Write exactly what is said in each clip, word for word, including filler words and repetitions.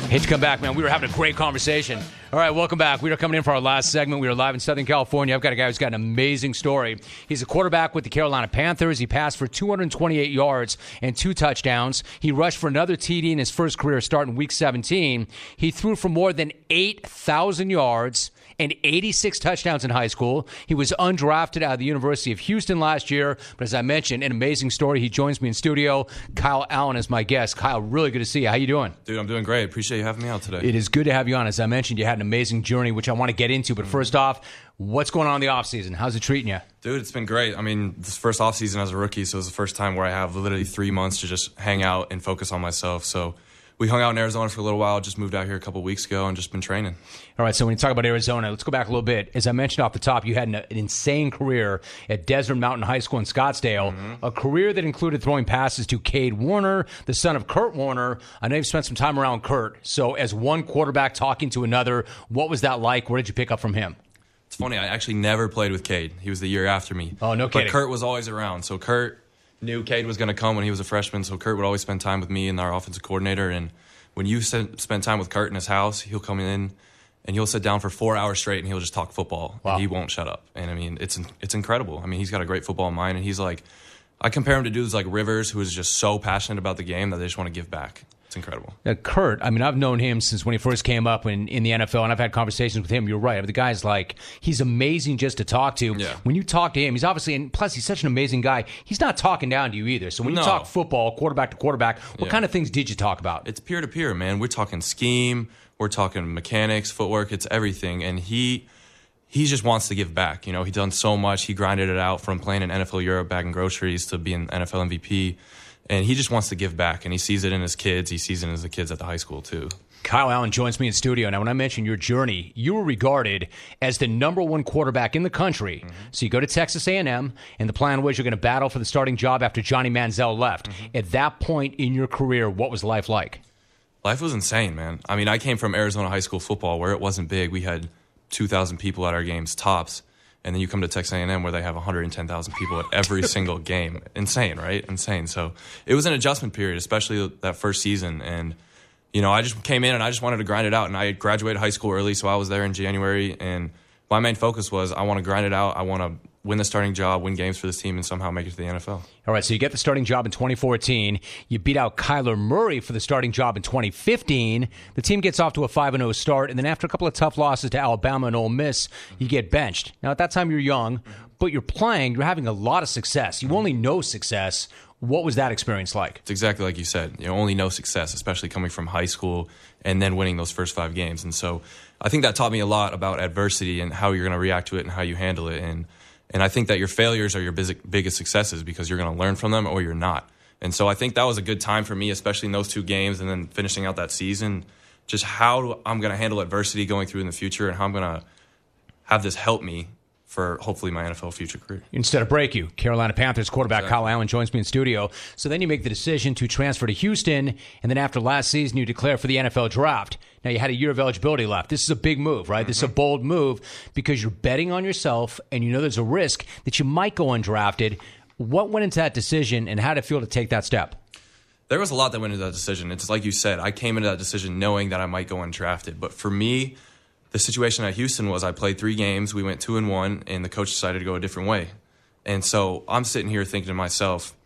Hate to come back, man. We were having a great conversation. All right, welcome back. We are coming in for our last segment. We are live in Southern California. I've got a guy who's got an amazing story. He's a quarterback with the Carolina Panthers. He passed for two hundred twenty-eight yards and two touchdowns. He rushed for another T D in his first career start in Week seventeen. He threw for more than eight thousand yards and eighty-six touchdowns in high school. He was undrafted out of the University of Houston last year. But as I mentioned, an amazing story. He joins me in studio. Kyle Allen is my guest. Kyle, really good to see you. How you doing? Dude, I'm doing great. Appreciate you having me out today. It is good to have you on. As I mentioned, you had an amazing journey, which I want to get into. But first off, what's going on in the offseason? How's it treating you? Dude, it's been great. I mean, this first offseason as a rookie, so it was the first time where I have literally three months to just hang out and focus on myself. So we hung out in Arizona for a little while, just moved out here a couple weeks ago and just been training. All right, so when you talk about Arizona, let's go back a little bit. As I mentioned off the top, you had an, an insane career at Desert Mountain High School in Scottsdale, mm-hmm. a career that included throwing passes to Cade Warner, the son of Kurt Warner. I know you've spent some time around Kurt. So as one quarterback talking to another, what was that like? What did you pick up from him? It's funny, I actually never played with Cade. He was the year after me. Oh, no kidding. But Kurt was always around. So Kurt knew Cade was going to come when he was a freshman, so Kurt would always spend time with me and our offensive coordinator. And when you spend time with Kurt in his house, he'll come in and he'll sit down for four hours straight and he'll just talk football. Wow. And he won't shut up. And I mean, it's it's incredible. I mean, he's got a great football mind, and he's like, I compare him to dudes like Rivers, who is just so passionate about the game that they just want to give back. It's incredible. Uh, Kurt, I mean, I've known him since when he first came up in, in the N F L, and I've had conversations with him. You're right. The guy's like, he's amazing just to talk to. Yeah. When you talk to him, he's obviously, and plus he's such an amazing guy, he's not talking down to you either. So when you no. talk football, quarterback to quarterback, what yeah. kind of things did you talk about? It's peer-to-peer, man. We're talking scheme. We're talking mechanics, footwork. It's everything. And he he just wants to give back. You know, he's done so much. He grinded it out from playing in N F L Europe, bagging groceries, to being N F L M V P. And he just wants to give back, and he sees it in his kids. He sees it in the kids at the high school, too. Kyle Allen joins me in studio. Now, when I mentioned your journey, you were regarded as the number one quarterback in the country. Mm-hmm. So you go to Texas A and M, and the plan was you're going to battle for the starting job after Johnny Manziel left. Mm-hmm. At that point in your career, what was life like? Life was insane, man. I mean, I came from Arizona high school football where it wasn't big. We had two thousand people at our games, tops. And then you come to Texas A and M where they have one hundred ten thousand people at every single game. Insane, right? Insane. So it was an adjustment period, especially that first season. And, you know, I just came in and I just wanted to grind it out. And I graduated high school early, so I was there in January. And my main focus was I want to grind it out. I want to win the starting job, win games for this team, and somehow make it to the N F L. All right, so you get the starting job in twenty fourteen. You beat out Kyler Murray for the starting job in twenty fifteen. The team gets off to a five and oh start, and then after a couple of tough losses to Alabama and Ole Miss, you get benched. Now, at that time, you're young, but you're playing. You're having a lot of success. You only know success. What was that experience like? It's exactly like you said. You know, only know success, especially coming from high school and then winning those first five games. And so I think that taught me a lot about adversity and how you're going to react to it and how you handle it. And And I think that your failures are your biggest successes because you're going to learn from them or you're not. And so I think that was a good time for me, especially in those two games and then finishing out that season, just how I'm going to handle adversity going through in the future and how I'm going to have this help me for hopefully my N F L future career. Instead of break you, Carolina Panthers quarterback exactly. Kyle Allen joins me in studio. So then you make the decision to transfer to Houston, and then after last season, you declare for the N F L draft. Now, you had a year of eligibility left. This is a big move, right? Mm-hmm. This is a bold move because you're betting on yourself, and you know there's a risk that you might go undrafted. What went into that decision, and how did it feel to take that step? There was a lot that went into that decision. It's like you said, I came into that decision knowing that I might go undrafted. But for me, the situation at Houston was I played three games, we went two and one, and the coach decided to go a different way. And so I'm sitting here thinking to myself,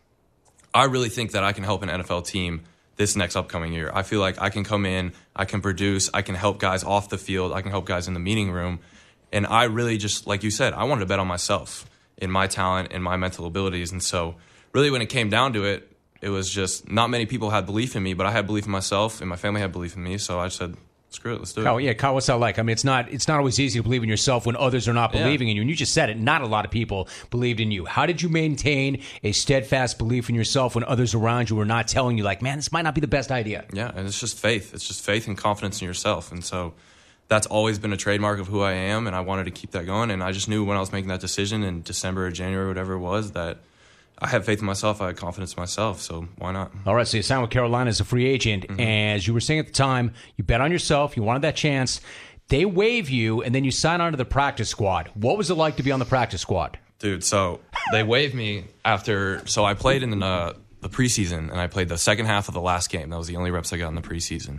I really think that I can help an N F L team this next upcoming year. I feel like I can come in, I can produce, I can help guys off the field, I can help guys in the meeting room. And I really just, like you said, I wanted to bet on myself, in my talent, and my mental abilities. And so really when it came down to it, it was just not many people had belief in me, but I had belief in myself, and my family had belief in me. So I said, screw it, let's do it. Oh yeah, Kyle, what's that like? I mean, it's not it's not always easy to believe in yourself when others are not believing yeah. in you. And you just said it, not a lot of people believed in you. How did you maintain a steadfast belief in yourself when others around you were not telling you, like, man, this might not be the best idea? Yeah, and it's just faith. It's just faith and confidence in yourself. And so that's always been a trademark of who I am, and I wanted to keep that going. And I just knew when I was making that decision in December or January, whatever it was, that I had faith in myself. I had confidence in myself, so why not? All right, so you signed with Carolina as a free agent. Mm-hmm. As you were saying at the time, you bet on yourself. You wanted that chance. They waive you, and then you sign on to the practice squad. What was it like to be on the practice squad? Dude, so they waived me after – so I played in the, the preseason, and I played the second half of the last game. That was the only reps I got in the preseason.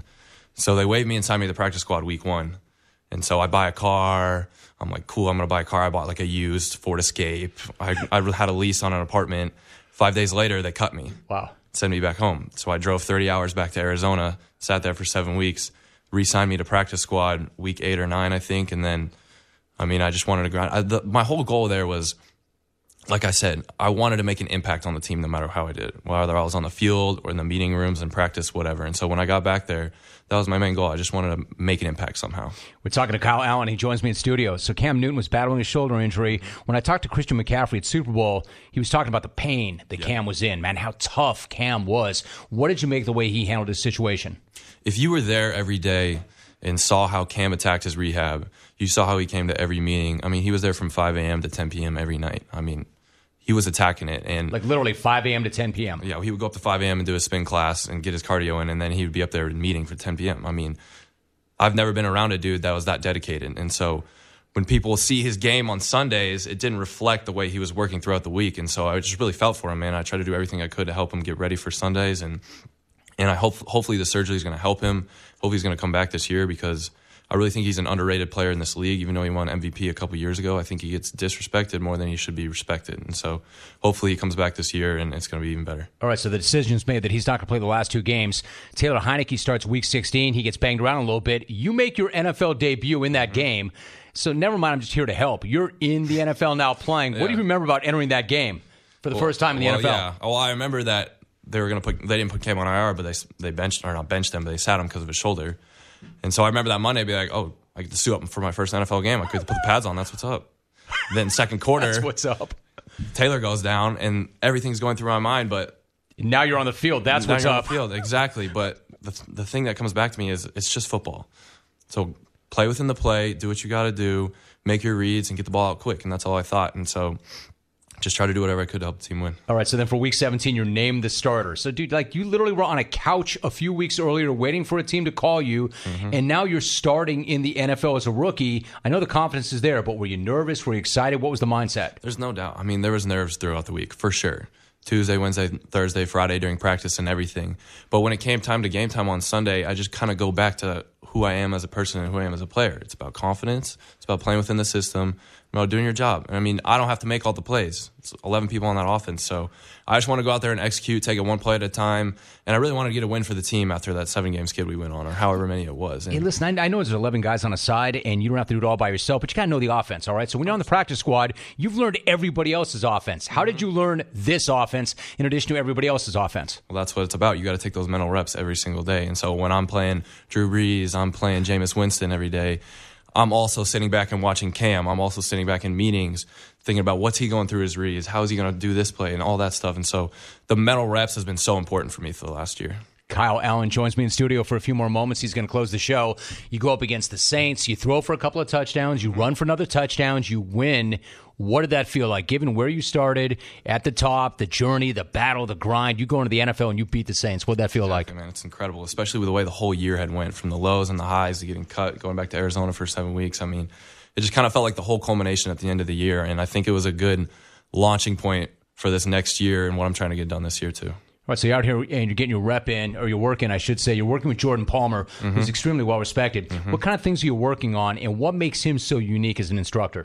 So they waived me and signed me to the practice squad week one. And so I buy a car. I'm like, cool, I'm going to buy a car. I bought like a used Ford Escape. I, I had a lease on an apartment. Five days later, they cut me. Wow. Send me back home. So I drove thirty hours back to Arizona, sat there for seven weeks, re-signed me to practice squad week eight or nine, I think. And then, I mean, I just wanted to grind. I, the, my whole goal there was, like I said, I wanted to make an impact on the team no matter how I did it, whether I was on the field or in the meeting rooms and practice, whatever. And so when I got back there, that was my main goal. I just wanted to make an impact somehow. We're talking to Kyle Allen. He joins me in studio. So Cam Newton was battling a shoulder injury. When I talked to Christian McCaffrey at Super Bowl, he was talking about the pain that yeah. Cam was in. Man, how tough Cam was. What did you make the way he handled his situation? If you were there every day and saw how Cam attacked his rehab, you saw how he came to every meeting. I mean, he was there from five a.m. to ten p.m. every night. I mean, he was attacking it. And like literally five a.m. to ten p.m. Yeah, he would go up to five a.m. and do a spin class and get his cardio in, and then he would be up there at a meeting for ten p.m. I mean, I've never been around a dude that was that dedicated. And so when people see his game on Sundays, it didn't reflect the way he was working throughout the week. And so I just really felt for him, man. I tried to do everything I could to help him get ready for Sundays. And and I hope hopefully the surgery is going to help him. Hopefully he's going to come back this year, because I really think he's an underrated player in this league. Even though he won M V P a couple years ago, I think he gets disrespected more than he should be respected. And so hopefully he comes back this year and it's going to be even better. All right, so the decision's made that he's not going to play the last two games. Taylor Heineke starts week sixteen. He gets banged around a little bit. You make your N F L debut in that mm-hmm. game. So never mind, I'm just here to help. You're in the N F L now playing. Yeah. What do you remember about entering that game for the well, first time in the well, N F L? Yeah. Well, I remember that they were going to put, they didn't put Cam on I R, but they they benched, or not benched him, but they sat him because of his shoulder. And so I remember that Monday be like, oh, I get to suit up for my first N F L game. I get to put the pads on. That's what's up. Then second quarter, that's what's up. Taylor goes down, and everything's going through my mind. But now you're on the field. That's now what's you're up. On the field, exactly. But the the thing that comes back to me is it's just football. So play within the play, do what you got to do, make your reads, and get the ball out quick. And that's all I thought. And so just try to do whatever I could to help the team win. All right, so then for week seventeen, you're named the starter. So, dude, like you literally were on a couch a few weeks earlier waiting for a team to call you, mm-hmm. and now you're starting in the N F L as a rookie. I know the confidence is there, but were you nervous? Were you excited? What was the mindset? There's no doubt. I mean, there was nerves throughout the week, for sure. Tuesday, Wednesday, Thursday, Friday during practice and everything. But when it came time to game time on Sunday, I just kind of go back to who I am as a person and who I am as a player. It's about confidence. It's about playing within the system, about doing your job. And I mean, I don't have to make all the plays. It's eleven people on that offense. So I just want to go out there and execute, take it one play at a time. And I really wanted to get a win for the team after that seven-game skid we went on, or however many it was. And hey, listen, I, I know there's eleven guys on a side, and you don't have to do it all by yourself, but you got to know the offense, all right? So when you're on the practice squad, you've learned everybody else's offense. How did you learn this offense in addition to everybody else's offense? Well, that's what it's about. You got to take those mental reps every single day. And so when I'm playing Drew Brees, I'm playing Jameis Winston every day, I'm also sitting back and watching Cam. I'm also sitting back in meetings thinking about what's he going through his reads, how is he going to do this play, and all that stuff. And so the mental reps has been so important for me for the last year. Kyle Allen joins me in studio for a few more moments. He's going to close the show. You go up against the Saints. You throw for a couple of touchdowns. You run for another touchdown. You win. What did that feel like, given where you started, at the top, the journey, the battle, the grind? You go into the N F L and you beat the Saints. What did that feel exactly, like? Man, it's incredible, especially with the way the whole year had went, from the lows and the highs to getting cut, going back to Arizona for seven weeks. I mean, it just kind of felt like the whole culmination at the end of the year, and I think it was a good launching point for this next year and what I'm trying to get done this year too. All right, so you're out here and you're getting your rep in, or you're working, I should say. You're working with Jordan Palmer, mm-hmm. who's extremely well-respected. Mm-hmm. What kind of things are you working on, and what makes him so unique as an instructor?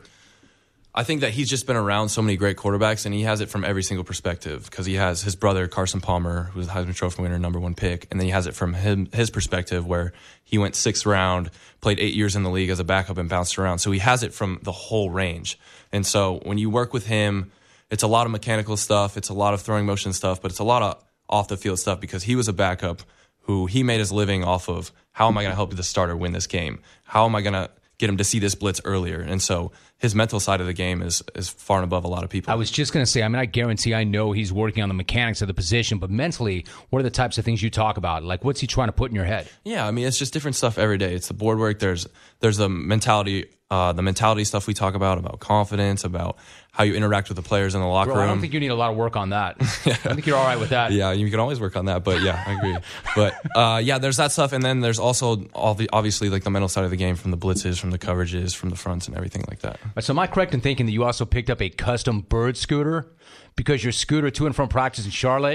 I think that he's just been around so many great quarterbacks, and he has it from every single perspective, because he has his brother, Carson Palmer, who's a Heisman Trophy winner, number one pick, and then he has it from him, his perspective, where he went sixth round, played eight years in the league as a backup, and bounced around. So he has it from the whole range. And so when you work with him, it's a lot of mechanical stuff, it's a lot of throwing motion stuff, but it's a lot of off-the-field stuff, because he was a backup who he made his living off of, how am I going to help the starter win this game? How am I going to get him to see this blitz earlier? And so his mental side of the game is is far and above a lot of people. I was just going to say, I mean, I guarantee I know he's working on the mechanics of the position, but mentally, what are the types of things you talk about? Like, what's he trying to put in your head? Yeah, I mean, it's just different stuff every day. It's the board work. There's there's the mentality, uh, the mentality stuff we talk about, about confidence, about how you interact with the players in the locker Bro, room. I don't think you need a lot of work on that. I think you're all right with that. Yeah, you can always work on that, but yeah, I agree. But uh, yeah, there's that stuff, and then there's also all the, obviously like the mental side of the game, from the blitzes, from the coverages, from the fronts, and everything like that. So am I correct in thinking that you also picked up a custom bird scooter, because your scooter to and from practice in Charlotte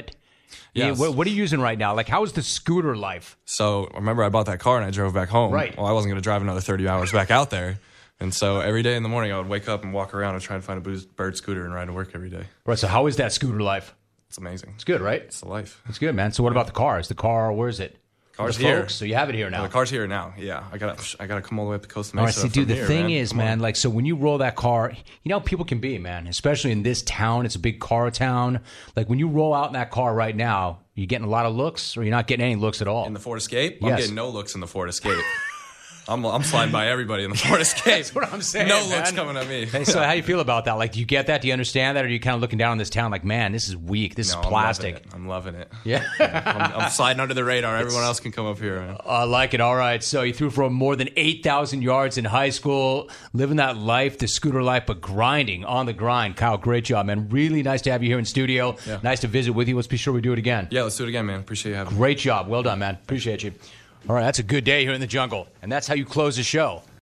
Yeah, Yes. what, what are you using right now? Like, how is the scooter life? So remember, I bought that car and I drove back home. Right. Well, I wasn't going to drive another thirty hours back out there. And so every day in the morning, I would wake up and walk around and try to find a boost- bird scooter and ride to work every day. Right, so how is that scooter life? It's amazing. It's good, right? It's the life. It's good, man. So what about the car? Is the car, where is it? Car's the here. Folks, so you have it here now. The car's here now. Yeah, I got I got to come all the way up to Costa Mesa. All right, see, from dude, the here, thing man. is, Come man, on. like, so when you roll that car, you know how people can be, man, especially in this town. It's a big car town. Like, when you roll out in that car right now, you're getting a lot of looks or you're not getting any looks at all. in the Ford Escape, Yes. I'm getting no looks in the Ford Escape. I'm I'm sliding by everybody in the Ford Escape. That's what I'm saying, No man. looks coming at me. Hey, so how you feel about that? Like, do you get that? Do you understand that? Or are you kind of looking down on this town like, man, this is weak. This No, is I'm loving plastic. it. I'm loving it. Yeah. I'm, I'm sliding under the radar. Everyone else can come up here, man. I like it. All right. So you threw for more than eight thousand yards in high school, living that life, the scooter life, but grinding on the grind. Kyle, great job, man. Really nice to have you here in studio. Yeah. Nice to visit with you. Let's be sure we do it again. Yeah, let's do it again, man. Appreciate you having me. Great job. Well done, man. Appreciate you. All right. That's a good day here in the jungle. And that's how you close the show.